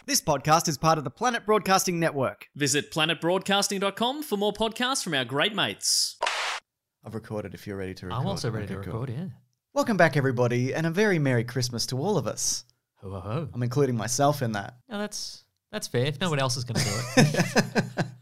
This podcast is part of the Planet Broadcasting Network. Visit planetbroadcasting.com for more podcasts from our great mates. I've recorded if you're ready to record. I'm also ready to Okay, record, cool. yeah. Welcome back, everybody, and a very Merry Christmas to all of us. Ho, ho, ho. I'm including myself in that. No, that's fair. If no one else is going to do it.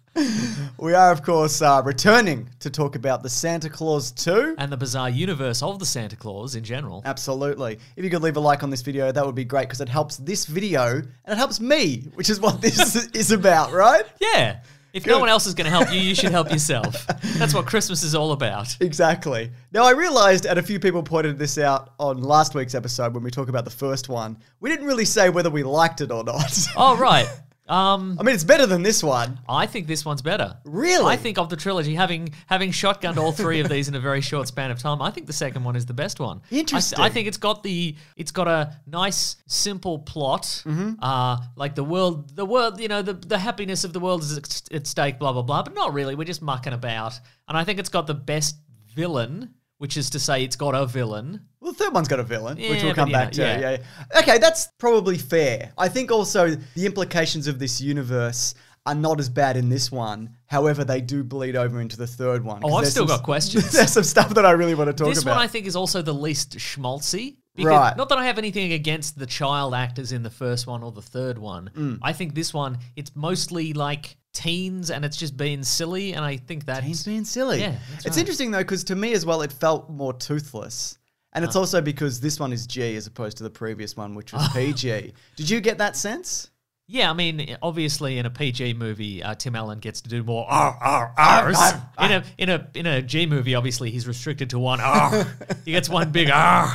We are, of course, returning to talk about the Santa Claus 2. And the bizarre universe of the Santa Claus in general. Absolutely. If you could leave a like on this video, that would be great because it helps this video and it helps me, which is what this is about, right? Yeah. If no one else is going to help you, you should help yourself. That's what Christmas is all about. Exactly. Now, I realized, and a few people pointed this out on last week's episode when we talked about the first one, we didn't really say whether we liked it or not. Oh, right. I mean, it's better than this one. I think this one's better. Really? I think of the trilogy, having shotgunned all three of these in a very short span of time, I think the second one is the best one. Interesting. I think it's got a nice, simple plot. Like the world, you know, the happiness of the world is at stake, blah, blah, blah. But not really. We're just mucking about. And I think it's got the best villain, which is to say it's got a villain. Well, the third one's got a villain, which Yeah, we'll come but, back to. yeah. Yeah. Okay, that's probably fair. I think also the implications of this universe are not as bad in this one. However, they do bleed over into the third one. Oh, I've still got questions. There's some stuff that I really want to talk This about. one I think is also the least schmaltzy. Right. Not that I have anything against the child actors in the first one or the third one. I think this one, it's mostly like teens and it's just being silly, and I think that He's being silly. Yeah, that's it's right. interesting though, because to me as well, it felt more toothless. And it's also because this one is G as opposed to the previous one, which was PG. Did you get that sense? Yeah, I mean, obviously in a PG movie, Tim Allen gets to do more R's. In a G movie, obviously he's restricted to one R. He gets one big R.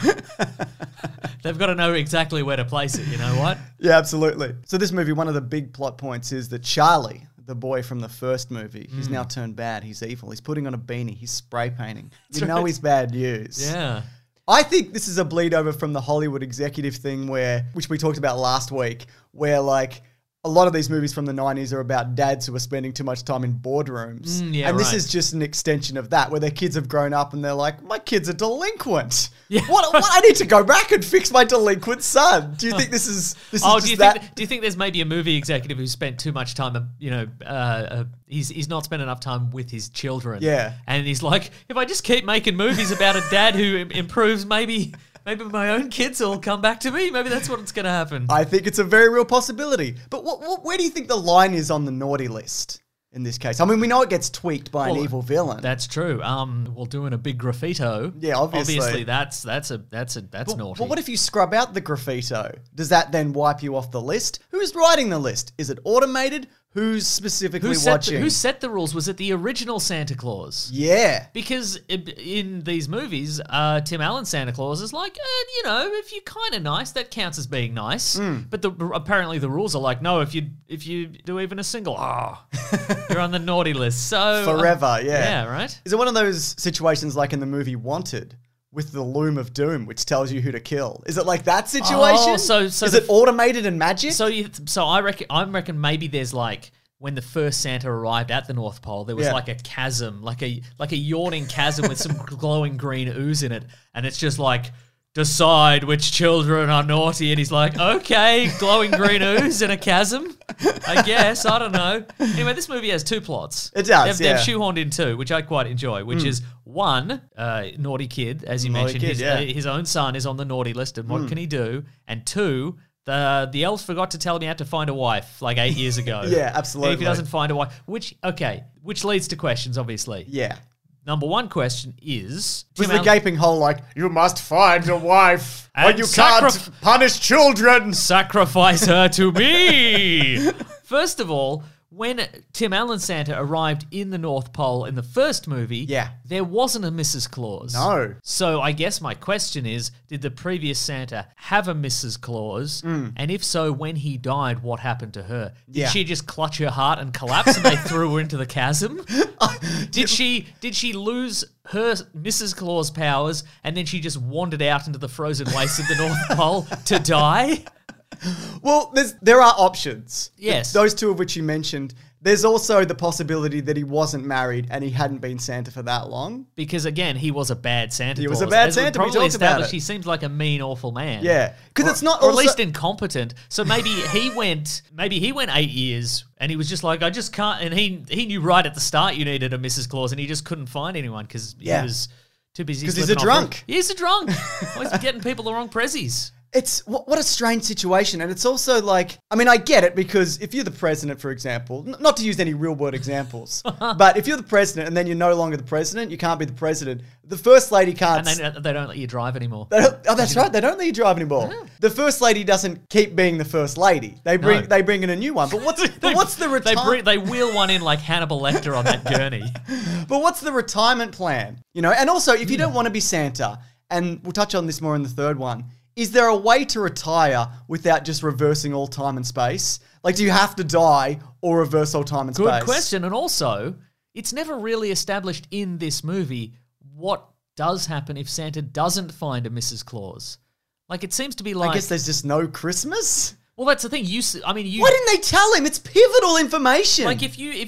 They've got to know exactly where to place it. You know what? Yeah, absolutely. So this movie, one of the big plot points is that Charlie, the boy from the first movie, he's now turned bad. He's evil. He's putting on a beanie. He's spray painting. You know he's bad news. Yeah. I think this is a bleed over from the Hollywood executive thing which we talked about last week, where like a lot of these movies from the 90s are about dads who are spending too much time in boardrooms. Yeah, and this right. is just an extension of that, where their kids have grown up and they're like, my kid's a delinquent. Yeah. What I need to go back and fix my delinquent son. Do you think this is Do you think there's maybe a movie executive who spent too much time, he's not spent enough time with his children. Yeah. And he's like, if I just keep making movies about a dad who improves, maybe my own kids will come back to me. Maybe that's what's going to happen. I think it's a very real possibility. But where do you think the line is on the naughty list in this case? I mean, we know it gets tweaked by an evil villain. That's true. Well, doing a big graffito. Yeah, obviously. that's naughty. But what if you scrub out the graffito? Does that then wipe you off the list? Who's writing the list? Is it automated? Who's specifically watching? Who set the rules? Was it the original Santa Claus? Yeah. Because in these movies, Tim Allen's Santa Claus is like, if you're kind of nice, that counts as being nice. But apparently the rules are like, no, if you do even a single, you're on the naughty list. So Forever, yeah. Yeah, right? Is it one of those situations like in the movie Wanted with the loom of doom, which tells you who to kill? Is it like that situation? So is it automated and magic? So I reckon maybe there's like, when the first Santa arrived at the North Pole, there was like a chasm, like a yawning chasm with some glowing green ooze in it, and it's just like, decide which children are naughty, and he's like, okay, glowing green ooze in a chasm, I guess, I don't know. Anyway, this movie has two plots. It does, They've shoehorned in two, which I quite enjoy, which is one, naughty kid, as you mentioned, his own son is on the naughty list, and what can he do? And two, the elves forgot to tell him he had to find a wife like 8 years ago. Yeah, absolutely. And if he doesn't find a wife, which leads to questions, obviously. Yeah. Number one question is... Was the gaping hole like, you must find a wife, or And you can't punish children? Sacrifice her to me! First of all, when Tim Allen's Santa arrived in the North Pole in the first movie, there wasn't a Mrs. Claus. No. So I guess my question is, did the previous Santa have a Mrs. Claus? And if so, when he died, what happened to her? Did she just clutch her heart and collapse and they threw her into the chasm? Did she lose her Mrs. Claus powers and then she just wandered out into the frozen wastes of the North Pole to die? Well, there are options. Yes. Those two of which you mentioned. there's also the possibility that he wasn't married and he hadn't been Santa for that long. Because again, he was a bad Santa. He Claus. was a bad As we Santa, we probably talked about established, it. he seems like a mean, awful man. Yeah, because it's not, or also, at least incompetent. So maybe he went 8 years and he was just like, I just can't. And he knew right at the start you needed a Mrs. Claus, and he just couldn't find anyone because he was too busy. Because he's a slipping off drunk. He's a drunk. Always getting people the wrong prezzies. It's what a strange situation. And it's also like, I mean, I get it, because if you're the president, for example, not to use any real world examples, but if you're the president and then you're no longer the president, you can't be the president. The first lady can't. And they don't let you drive anymore. That's right. They don't let you drive anymore. Yeah. The first lady doesn't keep being the first lady. They bring in a new one. But what's the retirement? They wheel one in like Hannibal Lecter on that gurney. But what's the retirement plan? You know, and also if you don't want to be Santa, and we'll touch on this more in the third one, is there a way to retire without just reversing all time and space? Like, do you have to die or reverse all time and space? Good question. And also, it's never really established in this movie what does happen if Santa doesn't find a Mrs. Claus. Like, it seems to be like... I guess there's just no Christmas? Well, that's the thing. Why didn't they tell him? It's pivotal information. Like, if you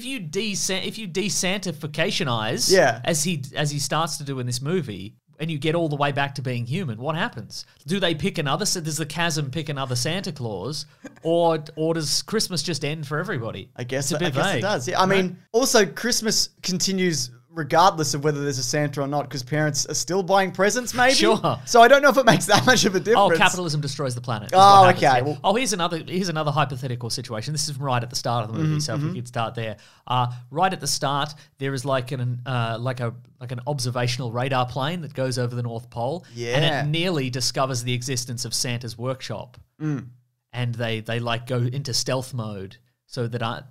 desantificationize, as he starts to do in this movie, and you get all the way back to being human, what happens? Do they pick another? Does the chasm pick another Santa Claus, or does Christmas just end for everybody? I guess it does. Yeah, I mean, also Christmas continues regardless of whether there's a Santa or not, because parents are still buying presents, maybe. Sure. So I don't know if it makes that much of a difference. Oh, capitalism destroys the planet. Oh, okay. Well, here's another hypothetical situation. This is right at the start of the movie, so if we could start there. Right at the start, there is like an observational radar plane that goes over the North Pole, and it nearly discovers the existence of Santa's workshop, and they like go into stealth mode. So that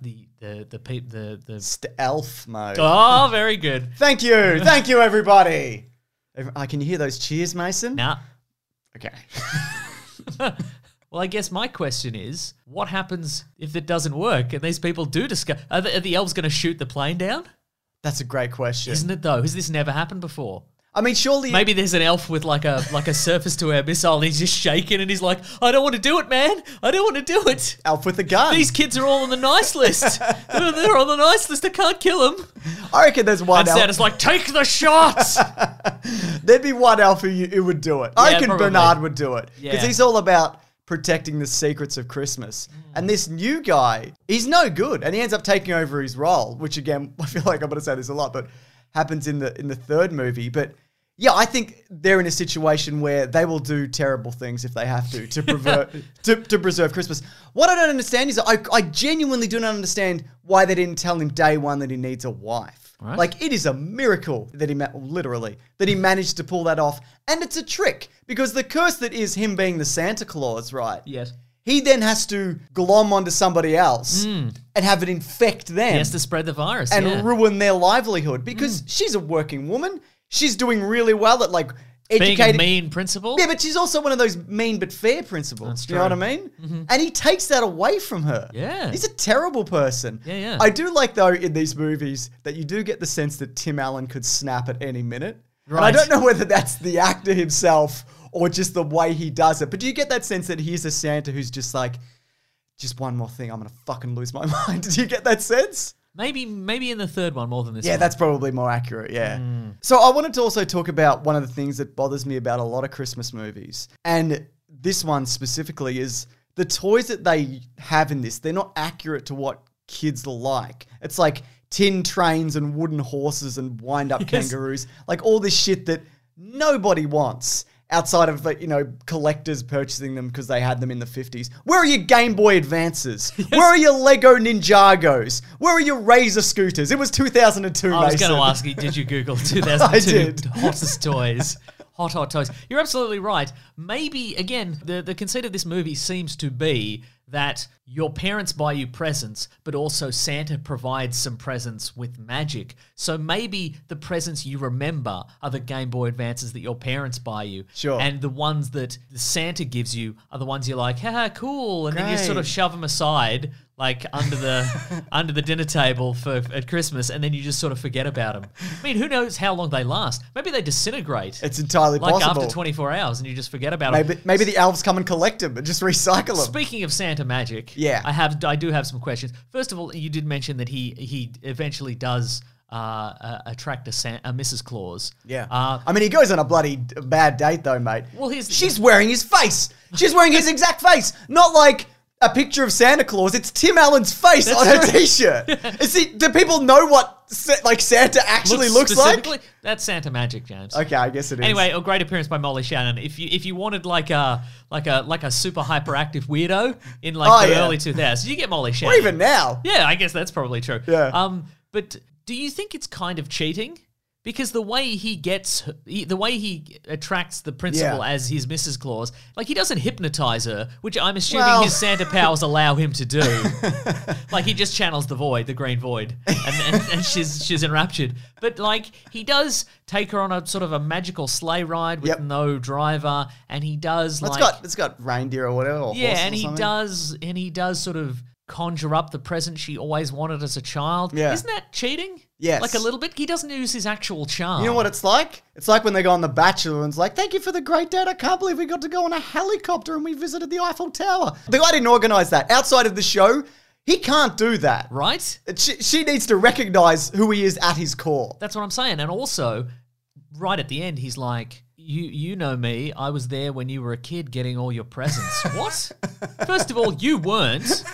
the stealth mode. Oh, very good. Thank you, everybody. Can you hear those cheers, Mason? Nah. Okay. Well, I guess my question is, what happens if it doesn't work and these people do discover? Are the elves going to shoot the plane down? That's a great question. Isn't it though? Has this never happened before? I mean, surely... Maybe there's an elf with like a surface-to-air missile and he's just shaking and he's like, I don't want to do it, man. I don't want to do it. Elf with a gun. These kids are all on the nice list. They're on the nice list. I can't kill them. I reckon there's one elf. And Santa's like, take the shots. There'd be one elf who would do it. I reckon probably. Bernard would do it. Because Yeah. he's all about protecting the secrets of Christmas. And this new guy, he's no good. And he ends up taking over his role, which again, I feel like I'm going to say this a lot, but happens in the third movie. But yeah, I think they're in a situation where they will do terrible things if they have to preserve Christmas. What I don't understand is I genuinely do not understand why they didn't tell him day one that he needs a wife. Right. Like, it is a miracle that he managed to pull that off. And it's a trick, because the curse that is him being the Santa Claus, right? Yes. He then has to glom onto somebody else and have it infect them. He has to spread the virus and ruin their livelihood, because she's a working woman. She's doing really well at like educating. Being a mean principal? Yeah, but she's also one of those mean but fair principals. That's You know what I true. mean? And he takes that away from her. Yeah. He's a terrible person. Yeah. I do like, though, in these movies that you do get the sense that Tim Allen could snap at any minute. Right. And I don't know whether that's the actor himself or just the way he does it. But do you get that sense that he's a Santa who's just like, just one more thing, I'm going to fucking lose my mind? Do you get that sense? Maybe in the third one more than this one. Yeah, that's probably more accurate, yeah. So I wanted to also talk about one of the things that bothers me about a lot of Christmas movies. And this one specifically is the toys that they have in this. They're not accurate to what kids like. It's like tin trains and wooden horses and wind-up kangaroos. Like all this shit that nobody wants. Outside of, collectors purchasing them because they had them in the 50s. Where are your Game Boy Advances? Yes. Where are your Lego Ninjagos? Where are your Razor scooters? It was 2002, I was Mason. going to ask you, did you Google 2002 I did. hottest toys? Hot toys. You're absolutely right. Maybe, again, the conceit of this movie seems to be that your parents buy you presents, but also Santa provides some presents with magic. So maybe the presents you remember are the Game Boy Advances that your parents buy you. Sure. And the ones that Santa gives you are the ones you're like, haha, cool. And then you sort of Great. shove them aside like under the dinner table at Christmas, and then you just sort of forget about them. I mean, who knows how long they last? Maybe they disintegrate. It's entirely like possible. after 24 hours, and you just forget about them. Maybe the elves come and collect them and just recycle them. Speaking of Santa magic, Yeah. I do have some questions. First of all, you did mention that he eventually does attract a Mrs. Claus. Yeah. Uh, I mean, he goes on a bloody bad date though, mate. Well, she's wearing his face. She's wearing his exact face. Not like a picture of Santa Claus. It's Tim Allen's face on her t-shirt. Do people know what Santa actually looks like? That's Santa magic, James. Okay, I guess it is. Anyway, a great appearance by Molly Shannon. If you wanted like a super hyperactive weirdo in the early 2000s, you get Molly Shannon. Or even now. Yeah, I guess that's probably true. Yeah. But do you think it's kind of cheating? Because the way he attracts the principal as his Mrs. Claus, like he doesn't hypnotize her, which I'm assuming his Santa powers allow him to do. Like he just channels the void, the green void, and she's enraptured. But like he does take her on a sort of a magical sleigh ride with no driver, and he does it's got reindeer or whatever. Or and he does sort of conjure up the present she always wanted as a child. Yeah. Isn't that cheating? Yes. Like a little bit. He doesn't use his actual charm. You know what it's like? It's like when they go on The Bachelor and it's like, thank you for the great date. I can't believe we got to go on a helicopter and we visited the Eiffel Tower. The guy didn't organise that. Outside of the show, he can't do that. Right? She needs to recognise who he is at his core. That's what I'm saying. And also, right at the end, he's like, you know me. I was there when you were a kid getting all your presents. What? First of all, you weren't.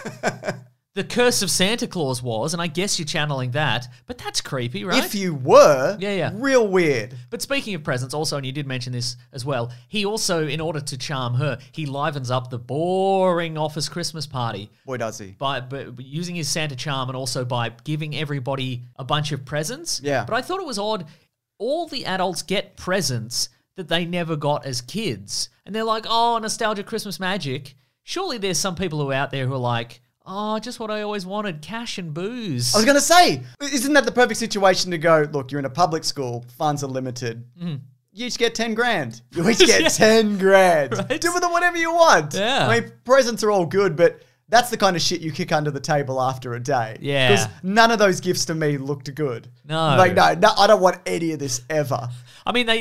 The curse of Santa Claus was, and I guess you're channeling that, but that's creepy, right? If you were, yeah. Real weird. But speaking of presents, also, and you did mention this as well, he also, in order to charm her, he livens up the boring office Christmas party. Boy, does he. By using his Santa charm and also by giving everybody a bunch of presents. Yeah. But I thought it was odd. All the adults get presents that they never got as kids. And they're like, oh, nostalgia Christmas magic. Surely there's some people who are out there who are like, oh, just what I always wanted, cash and booze. I was going to say, isn't that the perfect situation to go, look, you're in a public school, funds are limited. You each get 10 grand. You each get 10 grand. Right? Do with them whatever you want. Yeah. I mean, presents are all good, but that's the kind of shit you kick under the table after a day. Yeah. Because none of those gifts to me looked good. No. Like, no, I don't want any of this ever. I mean,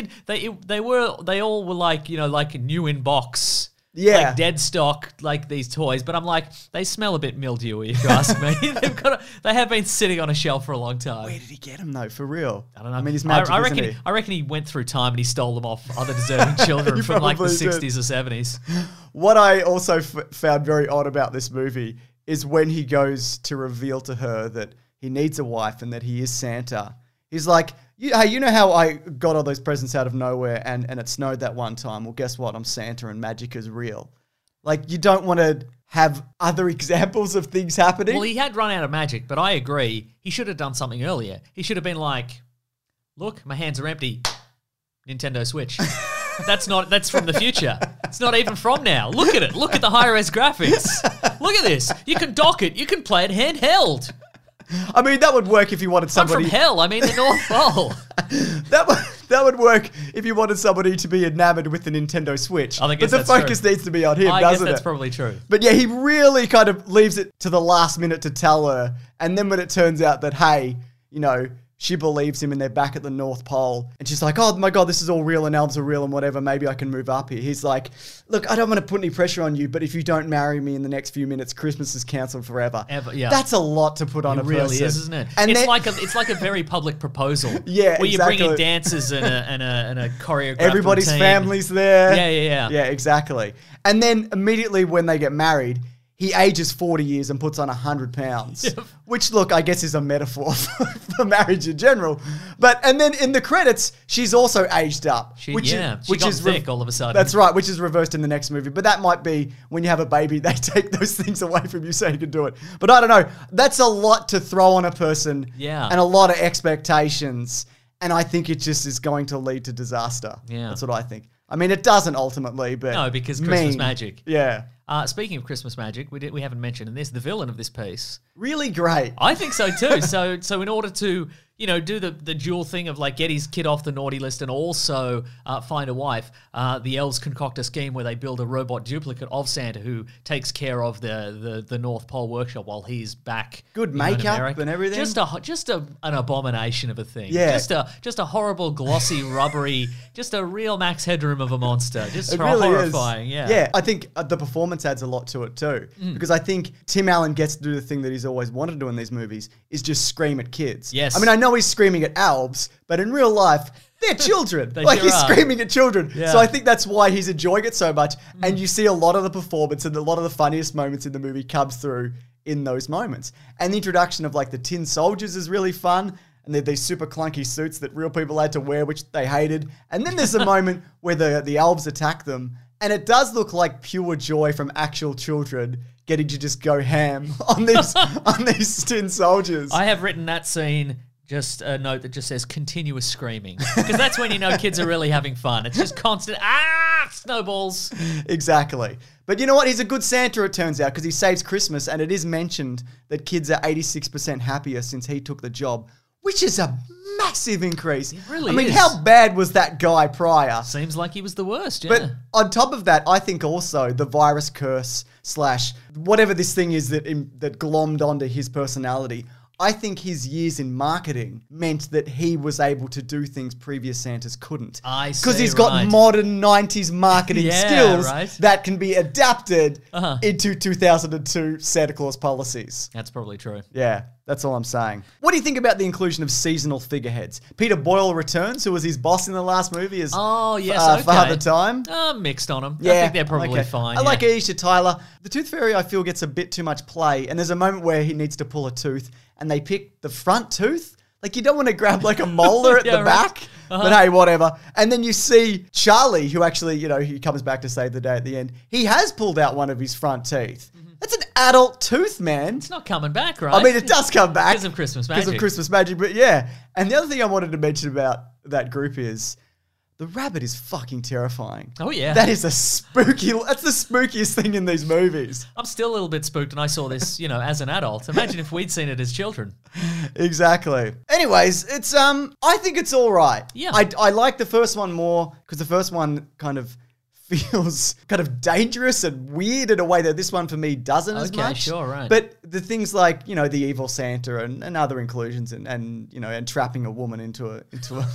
they all were like, you know, like new in box. Yeah. Like dead stock, like these toys. But I'm like, they smell a bit mildewy, if you ask me. They have been sitting on a shelf for a long time. Where did he get them, though, for real? I don't know. I mean, he's magic, I reckon, isn't he? I reckon he went through time and he stole them off other deserving children from like the probably did. 60s or 70s. What I also found very odd about this movie is when he goes to reveal to her that he needs a wife and that he is Santa. He's like, hey, you know how I got all those presents out of nowhere and it snowed that one time? Well, guess what? I'm Santa and magic is real. Like, you don't want to have other examples of things happening. Well, he had run out of magic, but I agree. He should have done something earlier. He should have been like, look, my hands are empty. Nintendo Switch. That's from the future. It's not even from now. Look at it. Look at the high-res graphics. Look at this. You can dock it. You can play it handheld. I mean, that would work if you wanted I'm somebody... from hell. I mean, the North Pole. That would work if you wanted somebody to be enamored with the Nintendo Switch. I think but the that's focus true. needs to be on him, I guess doesn't that's it? probably true. But yeah, he really kind of leaves it to the last minute to tell her. And then when it turns out that, hey, you know, she believes him and they're back at the North Pole. And she's like, oh my God, this is all real and elves are real and whatever. Maybe I can move up here. He's like, look, I don't want to put any pressure on you, but if you don't marry me in the next few minutes, Christmas is cancelled forever. Yeah. That's a lot to put on It a really person. is, isn't it? And it's like a very public proposal. Yeah, where you bring in exactly. dancers and a choreographed Everybody's routine. family's there. Yeah. Yeah, exactly. And then immediately when they get married, he ages 40 years and puts on 100 pounds. Yep. Which, look, I guess is a metaphor for marriage in general. And then in the credits, she's also aged up. She got thick all of a sudden. That's right, which is reversed in the next movie. But that might be when you have a baby, they take those things away from you so you can do it. But I don't know. That's a lot to throw on a person. Yeah. And a lot of expectations. And I think it just is going to lead to disaster. Yeah. That's what I think. I mean, it doesn't ultimately, but... No, because Christmas magic. Yeah. Speaking of Christmas magic, we haven't mentioned in this, the villain of this piece. Really great. I think so too. So in order to, do the dual thing of like get his kid off the naughty list and also find a wife, the elves concoct a scheme where they build a robot duplicate of Santa who takes care of the North Pole workshop while he's back. Good in makeup America. and everything. Just an abomination of a thing. Yeah. Just a horrible, glossy, rubbery, just a real Max Headroom of a monster. Just It really horrifying. is. Yeah. Yeah, I think the performance adds a lot to it too. Because I think Tim Allen gets to do the thing that he's always wanted to do in these movies, is just scream at kids. Yes. I mean, I know he's screaming at elves, but in real life, they're children. They like sure he's are. screaming at children. Yeah. So I think that's why he's enjoying it so much. And you see a lot of the performance and a lot of the funniest moments in the movie comes through in those moments. And the introduction of like the tin soldiers is really fun. And they're these super clunky suits that real people had to wear, which they hated. And then there's a moment where the elves attack them. And it does look like pure joy from actual children getting to just go ham on these tin soldiers. I have written that scene, just a note that just says continuous screaming. Because that's when you know kids are really having fun. It's just constant, snowballs. Exactly. But you know what? He's a good Santa, it turns out, because he saves Christmas. And it is mentioned that kids are 86% happier since he took the job, which is a massive increase. It really I mean, is. how bad was that guy prior? Seems like he was the worst, yeah. But on top of that, I think also the virus curse / whatever this thing is that glommed onto his personality, I think his years in marketing meant that he was able to do things previous Santas couldn't. I see, Because he's got right. modern 90s marketing Yeah, skills right. that can be adapted Uh-huh. into 2002 Santa Claus policies. That's probably true. Yeah, that's all I'm saying. What do you think about the inclusion of seasonal figureheads? Peter Boyle returns, who was his boss in the last movie, as Oh, yes, okay. Father Time. Mixed on them. Yeah, I think they're probably okay. fine. I yeah. like Aisha Tyler. The Tooth Fairy, I feel, gets a bit too much play, and there's a moment where he needs to pull a tooth, and they pick the front tooth. Like, you don't want to grab like a molar at Yeah, the right. back, but hey, whatever. And then you see Charlie, who actually, he comes back to save the day at the end. He has pulled out one of his front teeth. That's an adult tooth, man. It's not coming back, right? I mean, it does come back. Because of Christmas Because of magic. Christmas magic, but yeah. And the other thing I wanted to mention about that group is the rabbit is fucking terrifying. Oh, yeah. That's the spookiest thing in these movies. I'm still a little bit spooked, and I saw this, as an adult. Imagine if we'd seen it as children. Exactly. Anyways, it's I think it's all right. Yeah. I like the first one more because the first one kind of feels kind of dangerous and weird in a way that this one for me doesn't as Okay, much. sure, right. But the things like, the evil Santa and other inclusions and trapping a woman into a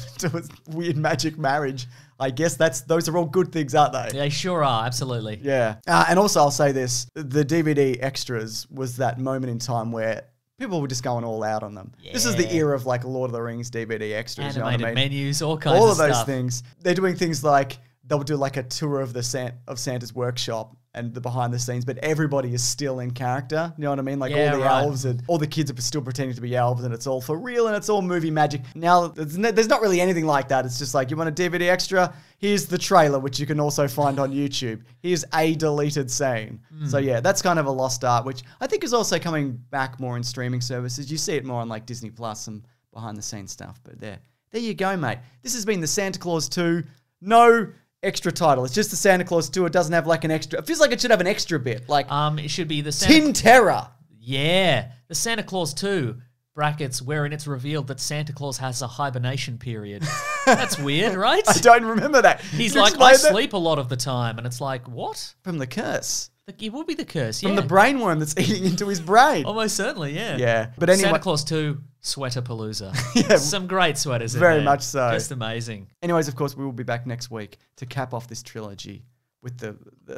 weird magic marriage, I guess those are all good things, aren't they? They sure are, absolutely. Yeah. And also I'll say this, the DVD extras was that moment in time where people were just going all out on them. This is the Yeah. era of like Lord of the Rings DVD extras. Animated you know what I mean? menus, all kinds All of of those stuff. things. They're doing things like they'll do like a tour of Santa's workshop and the behind the scenes, but everybody is still in character. You know what I mean? Like Yeah, all the right. elves and all the kids are still pretending to be elves, and it's all for real and it's all movie magic. Now there's not really anything like that. It's just like, you want a DVD extra? Here's the trailer, which you can also find on YouTube. Here's a deleted scene. So yeah, that's kind of a lost art, which I think is also coming back more in streaming services. You see it more on like Disney Plus and behind the scenes stuff. But there you go, mate. This has been the Santa Claus 2. No extra title. It's just the Santa Claus 2. It doesn't have like an extra. It feels like it should have an extra bit, like It should be the Santa... Tin Terror. Yeah. The Santa Claus 2, brackets, wherein it's revealed that Santa Claus has a hibernation period. That's weird, right? I don't remember that. He's Can you like, explain I that? sleep a lot of the time. And it's like, what? From the curse. It would be the curse, From yeah. the brainworm that's eating into his brain. Almost certainly, yeah. Yeah. But anyway, Santa Claus 2, Sweater Palooza. Yeah. Some great sweaters in Very there. much so. Just amazing. anyways, of course, we will be back next week to cap off this trilogy with the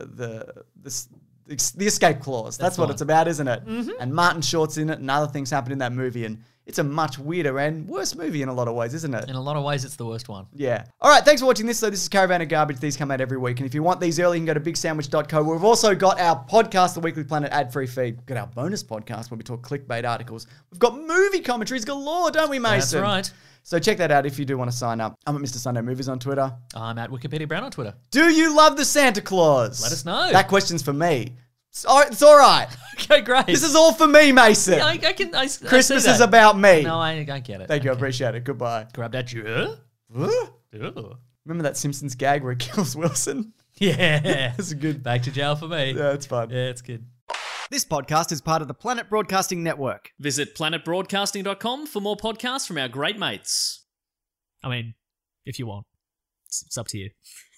escape clause. That's what fine. it's about, isn't it? And Martin Short's in it, and other things happen in that movie, and it's a much weirder and worse movie in a lot of ways, isn't it? In a lot of ways, it's the worst one. Yeah. All right, thanks for watching this. So this is Caravan of Garbage. These come out every week. And if you want these early, you can go to bigsandwich.co. We've also got our podcast, The Weekly Planet ad-free feed. We've got our bonus podcast where we talk clickbait articles. We've got movie commentaries galore, don't we, Mason? That's right. So check that out if you do want to sign up. I'm at Mr. Sunday Movies on Twitter. I'm at Wikipedia Brown on Twitter. Do you love the Santa Claus? Let us know. That question's for me. It's all right. Okay, great. This is all for me, Mason. Yeah, I see Christmas that. is about me. No, I get it. Thank you. I Okay. appreciate it. Goodbye. Grab that. Huh? Ugh. Remember that Simpsons gag where he kills Wilson? Yeah. That's a good. Back to jail for me. Yeah, it's fun. Yeah, it's good. This podcast is part of the Planet Broadcasting Network. Visit planetbroadcasting.com for more podcasts from our great mates. I mean, if you want. It's up to you.